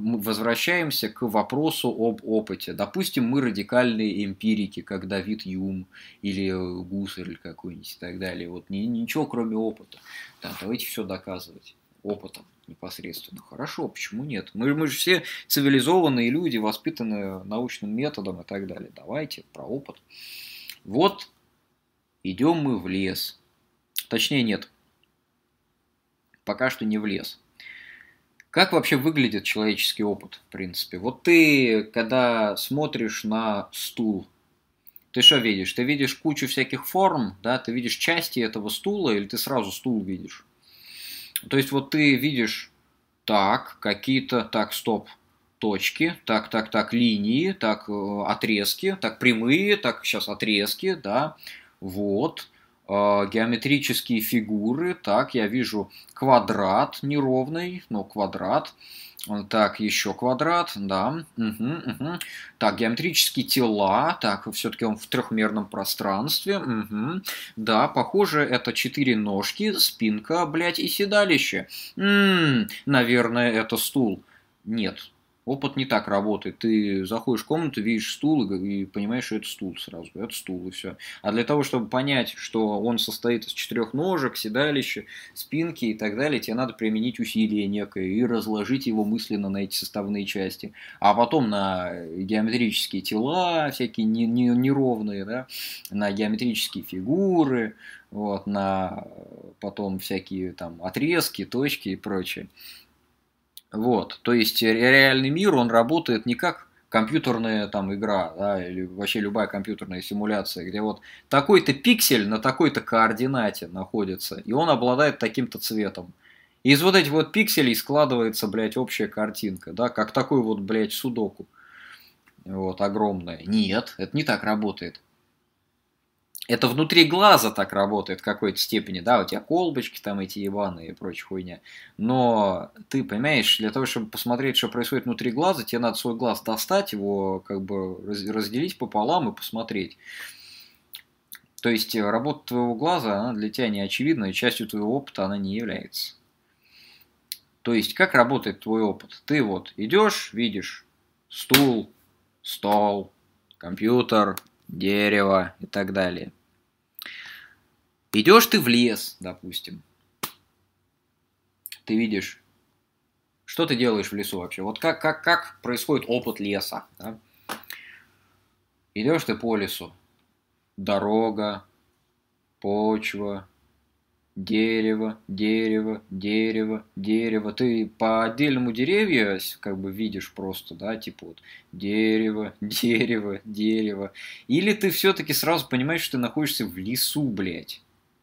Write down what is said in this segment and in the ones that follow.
мы возвращаемся к вопросу об опыте. Допустим, мы радикальные эмпирики, как Давид Юм или Гусарль какой-нибудь и так далее. Вот ничего кроме опыта. Да, давайте все доказывать опытом непосредственно. Хорошо, почему нет? Мы же все цивилизованные люди, воспитанные научным методом и так далее. Давайте про опыт. Вот идем мы в лес. Точнее, нет. Пока что не в лес. Как вообще выглядит человеческий опыт, в принципе? Вот ты, когда смотришь на стул, ты что видишь? Ты видишь кучу всяких форм, да? Ты видишь части этого стула, или ты сразу стул видишь? То есть вот ты видишь, так, какие-то, так, стоп, точки, так, линии, так, отрезки, так, прямые, так, сейчас отрезки, да, вот, геометрические фигуры, так, я вижу квадрат неровный, но квадрат, так, еще квадрат, да, угу. Так, геометрические тела, так, все-таки он в трехмерном пространстве, угу. Да, похоже, это 4 ножки, спинка, блядь, и седалище. Наверное, это стул. Нет, опыт не так работает. Ты заходишь в комнату, видишь стул и понимаешь, что это стул сразу. Это стул и все. А для того, чтобы понять, что он состоит из 4 ножек, седалища, спинки и так далее, тебе надо применить усилие некое и разложить его мысленно на эти составные части. А потом на геометрические тела, всякие неровные, да, на геометрические фигуры, вот, на потом всякие там отрезки, точки и прочее. Вот, то есть реальный мир, он работает не как компьютерная там игра, да, или вообще любая компьютерная симуляция, где вот такой-то пиксель на такой-то координате находится, и он обладает таким-то цветом. И из вот этих вот пикселей складывается, блядь, общая картинка, да, как такой вот, блядь, судоку, вот, огромная. Нет, это не так работает. Это внутри глаза так работает в какой-то степени, да, у тебя колбочки там эти ебаные и прочая хуйня. Но ты понимаешь, для того, чтобы посмотреть, что происходит внутри глаза, тебе надо свой глаз достать, его как бы разделить пополам и посмотреть. То есть работа твоего глаза, она для тебя не очевидна, и частью твоего опыта она не является. То есть, как работает твой опыт? Ты вот идешь, видишь стул, стол, компьютер, дерево и так далее. Идешь ты в лес, допустим. Ты видишь, что ты делаешь в лесу вообще? Вот как происходит опыт леса? Да? Идешь ты по лесу. Дорога, почва, дерево, дерево, дерево, дерево. Ты по отдельному деревью как бы видишь просто, да, типа вот дерево, дерево, дерево. Или ты все-таки сразу понимаешь, что ты находишься в лесу, блядь.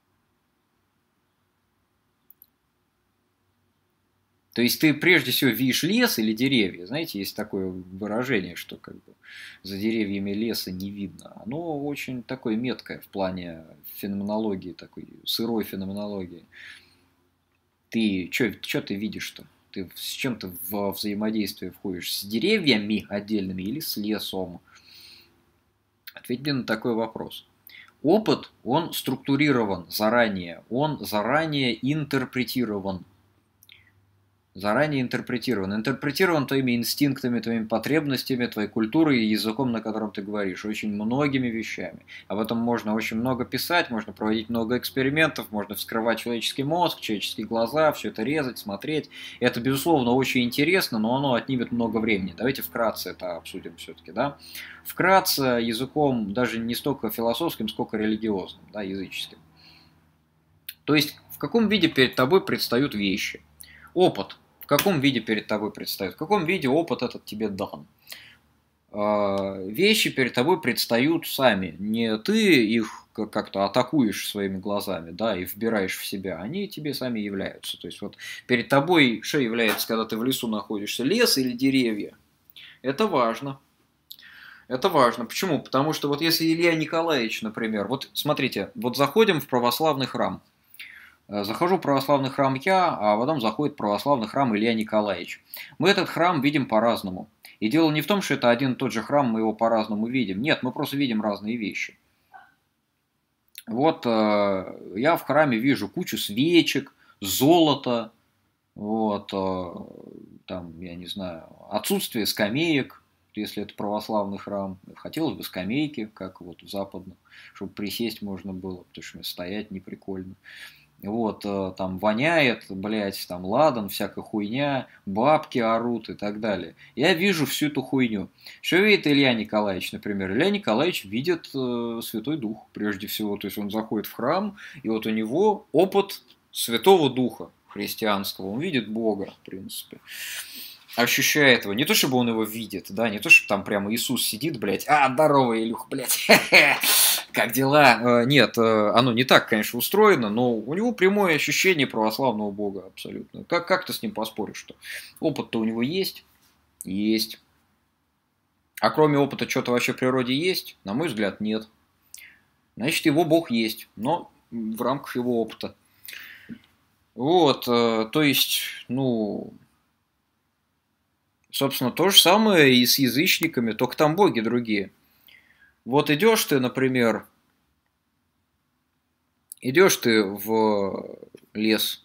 То есть ты прежде всего видишь лес или деревья. Знаете, есть такое выражение, что как бы за деревьями леса не видно. Оно очень такое меткое в плане феноменологии, такой сырой феноменологии. Ты что ты видишь-то? Ты с чем ты в взаимодействие входишь? С деревьями отдельными или с лесом? Ответь мне на такой вопрос. Опыт, он структурирован заранее, он заранее интерпретирован. Заранее интерпретирован. Интерпретирован твоими инстинктами, твоими потребностями, твоей культурой и языком, на котором ты говоришь. Очень многими вещами. Об этом можно очень много писать, можно проводить много экспериментов, можно вскрывать человеческий мозг, человеческие глаза, все это резать, смотреть. Это, безусловно, очень интересно, но оно отнимет много времени. Давайте вкратце это обсудим все-таки. Да? Вкратце языком даже не столько философским, сколько религиозным, да, языческим. То есть в каком виде перед тобой предстают вещи? Опыт. В каком виде перед тобой предстает? В каком виде опыт этот тебе дан? Вещи перед тобой предстают сами. Не ты их как-то атакуешь своими глазами, да, и вбираешь в себя. Они тебе сами являются. То есть вот перед тобой что является, когда ты в лесу находишься? Лес или деревья? Это важно. Это важно. Почему? Потому что вот если Илья Николаевич, например, вот смотрите, вот заходим в православный храм. Захожу в православный храм я, а потом заходит в православный храм Илья Николаевич. Мы этот храм видим по-разному. И дело не в том, что это один и тот же храм, мы его по-разному видим. Нет, мы просто видим разные вещи. Вот я в храме вижу кучу свечек, золота, Вот, там, я не знаю, отсутствие скамеек, если это православный храм. Хотелось бы скамейки, как вот в западных, чтобы присесть можно было, потому что стоять не прикольно. Вот, там воняет, блядь, там ладан, всякая хуйня, бабки орут и так далее. Я вижу всю эту хуйню. Что видит Илья Николаевич, например? Илья Николаевич видит Святой Дух, прежде всего. То есть он заходит в храм, и вот у него опыт Святого Духа христианского. Он видит Бога, в принципе. Ощущает его. Не то, чтобы он его видит, да, не то, чтобы там прямо Иисус сидит, блядь, здорово, Илюх, блядь, как дела? Нет, оно не так, конечно, устроено, но у него прямое ощущение православного Бога абсолютно. Как ты с ним поспоришь-то? Опыт-то у него есть? Есть. А кроме опыта что-то вообще в природе есть? На мой взгляд, нет. Значит, его Бог есть, но в рамках его опыта. Вот, то есть, ну, собственно, то же самое и с язычниками, только там боги другие. Вот идешь ты, например, идешь ты в лес,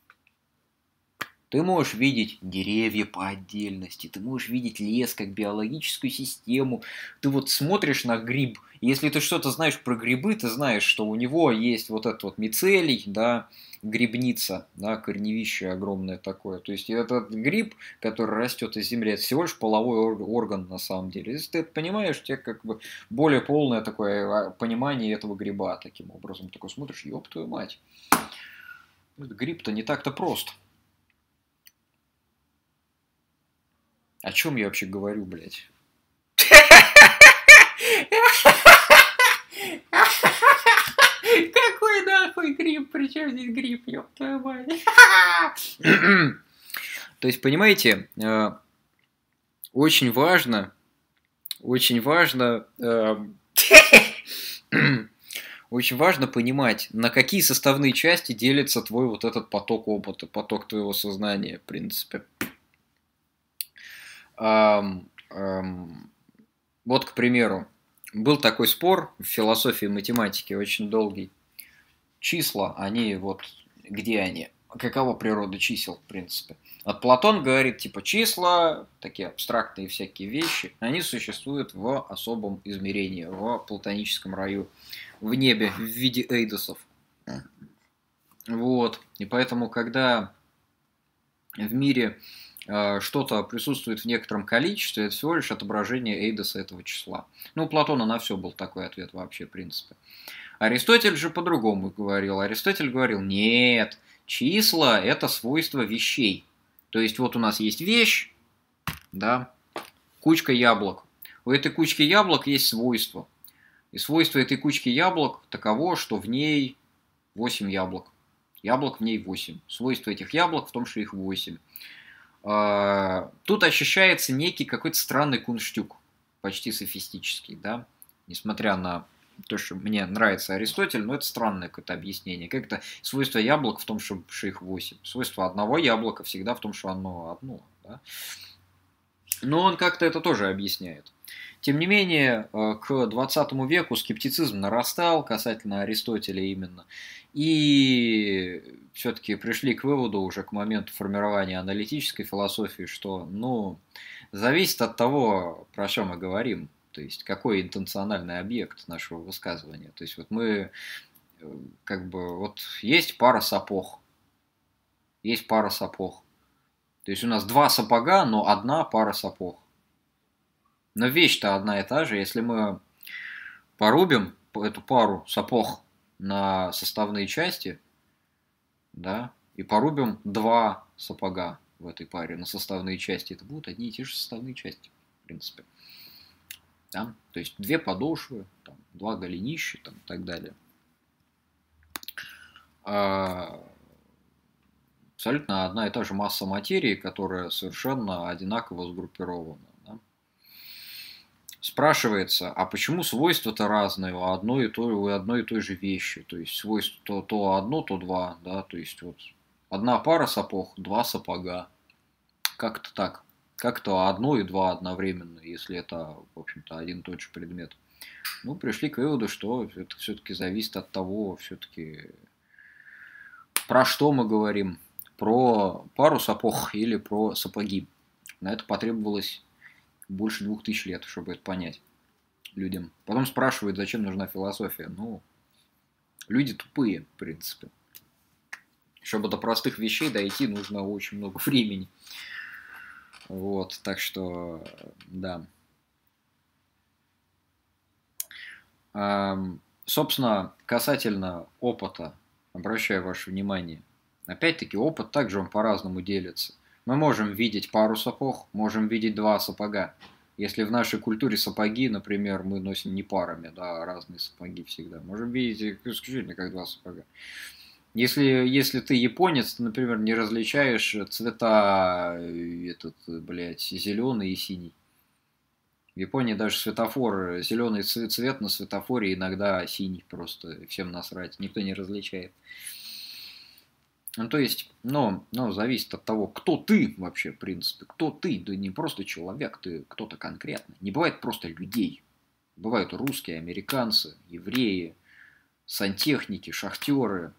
ты можешь видеть деревья по отдельности, ты можешь видеть лес как биологическую систему. Ты вот смотришь на гриб, и если ты что-то знаешь про грибы, ты знаешь, что у него есть вот этот вот мицелий, да, грибница, да, корневище огромное такое. То есть этот гриб, который растет из земли, это всего лишь половой орган на самом деле. Если ты это понимаешь, у тебя как бы более полное такое понимание этого гриба таким образом. Ты такой смотришь, ёб твою мать. Этот гриб-то не так-то прост. О чем я вообще говорю, блядь? Какой нахуй гриб? Причем здесь гриб, ёб твою мать? То есть, понимаете, очень важно, очень важно, очень важно понимать, на какие составные части делится твой вот этот поток опыта, поток твоего сознания, в принципе. Вот, к примеру, был такой спор в философии и математике очень долгий. Числа, они вот, где они? Какова природа чисел, в принципе? Вот Платон говорит, типа, числа, такие абстрактные всякие вещи, они существуют в особом измерении, в платоническом раю, в небе, в виде эйдосов. Вот. И поэтому, когда в мире что-то присутствует в некотором количестве, это всего лишь отображение эйдоса этого числа. Ну, у Платона на все был такой ответ вообще, в принципе. Аристотель же по-другому говорил. Аристотель говорил, нет, числа – это свойства вещей. То есть вот у нас есть вещь, да, кучка яблок. У этой кучки яблок есть свойства. И свойство этой кучки яблок таково, что в ней 8 яблок. Яблок в ней 8. Свойство этих яблок в том, что их 8. Тут ощущается некий какой-то странный кунштюк, почти софистический, да, несмотря на то, что мне нравится Аристотель, но это странное какое-то объяснение. Как это свойство яблок в том, что их 8. Свойство одного яблока всегда в том, что оно одно. Да? Но он как-то это тоже объясняет. Тем не менее, к 20 веку скептицизм нарастал касательно Аристотеля именно. И все-таки пришли к выводу уже к моменту формирования аналитической философии, что, ну, зависит от того, про что мы говорим. То есть, какой интенциональный объект нашего высказывания. То есть, вот мы, как бы, вот есть пара сапог. Есть пара сапог. То есть, у нас два сапога, но одна пара сапог. Но вещь-то одна и та же. Если мы порубим эту пару сапог на составные части, да, и порубим два сапога в этой паре на составные части, это будут одни и те же составные части, в принципе. Да? То есть две подошвы, там, два голенища там, и так далее. Абсолютно одна и та же масса материи, которая совершенно одинаково сгруппирована. Да? Спрашивается, а почему свойства-то разные у одной и той же вещи? То есть свойства то одно, то два, да, то есть вот одна пара сапог, два сапога. Как это так? Как это одно и два одновременно, если это, в общем-то, один и тот же предмет? Ну, пришли к выводу, что это все-таки зависит от того, все-таки про что мы говорим, про пару сапог или про сапоги. На это потребовалось больше 2000 лет, чтобы это понять людям. Потом спрашивают, зачем нужна философия. Ну, люди тупые, в принципе. Чтобы до простых вещей дойти, нужно очень много времени. Вот, так что, да. Собственно, касательно опыта, обращаю ваше внимание. Опять-таки, опыт также он по-разному делится. Мы можем видеть пару сапог, можем видеть два сапога. Если в нашей культуре сапоги, например, мы носим не парами, да, а разные сапоги всегда. Можем видеть их исключительно как два сапога. Если ты японец, ты, например, не различаешь цвета зеленый и синий. В Японии даже светофор, зеленый цвет на светофоре иногда синий просто, всем насрать, никто не различает. Ну, то есть, зависит от того, кто ты вообще, в принципе, кто ты, да не просто человек, ты кто-то конкретный. Не бывает просто людей. Бывают русские, американцы, евреи, сантехники, шахтеры,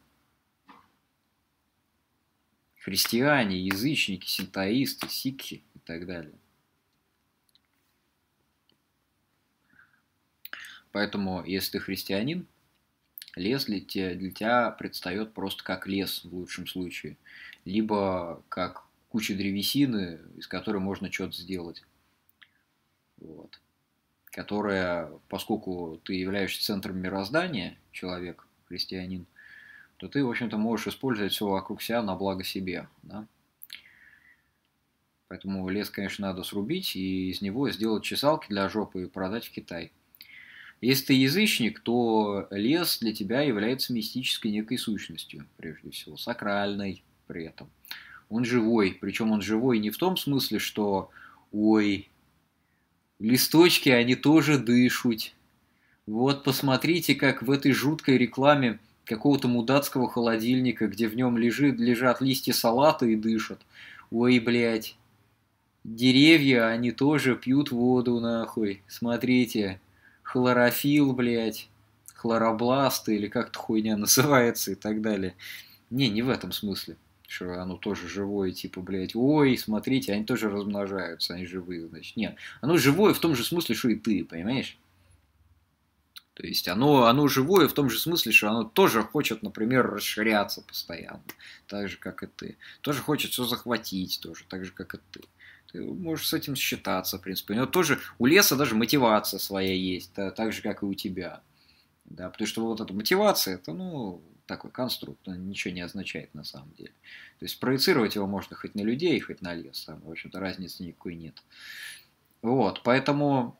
христиане, язычники, синтоисты, сикхи и так далее. Поэтому, если ты христианин, лес для тебя предстает просто как лес в лучшем случае, либо как куча древесины, из которой можно что-то сделать. Вот. Которая, поскольку ты являешься центром мироздания, человек, христианин, то ты, в общем-то, можешь использовать все вокруг себя на благо себе. Да? Поэтому лес, конечно, надо срубить и из него сделать чесалки для жопы и продать в Китай. Если ты язычник, то лес для тебя является мистической некой сущностью, прежде всего, сакральной при этом. Он живой, причем он живой не в том смысле, что ой, листочки, они тоже дышат. Вот посмотрите, как в этой жуткой рекламе какого-то мудацкого холодильника, где в нем лежат листья салата и дышат. Ой, блядь, деревья, они тоже пьют воду, нахуй. Смотрите, хлорофилл, блядь, хлоробласты, или как-то хуйня называется и так далее. Не в этом смысле, что оно тоже живое, типа, блядь, ой, смотрите, они тоже размножаются, они живые, значит. Нет, оно живое в том же смысле, что и ты, понимаешь? То есть оно живое в том же смысле, что оно тоже хочет, например, расширяться постоянно, так же, как и ты. Тоже хочет все захватить, тоже, так же, как и ты. Ты можешь с этим считаться, в принципе. Но тоже у леса даже мотивация своя есть, так же, как и у тебя. Да, потому что вот эта мотивация, это, такой конструкт, он ничего не означает на самом деле. То есть проецировать его можно хоть на людей, хоть на лес. Там, в общем-то, разницы никакой нет. Вот, поэтому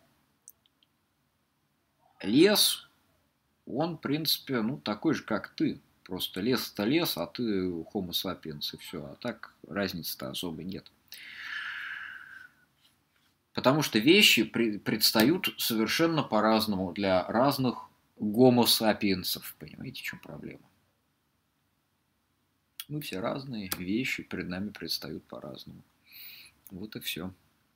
лес, он, в принципе, такой же, как ты. Просто лес это лес, а ты homo sapiens, и все. А так разницы-то особо нет. Потому что вещи предстают совершенно по-разному для разных гомо сапиенсов. Понимаете, в чем проблема? Мы все разные, вещи перед нами предстают по-разному. Вот и все.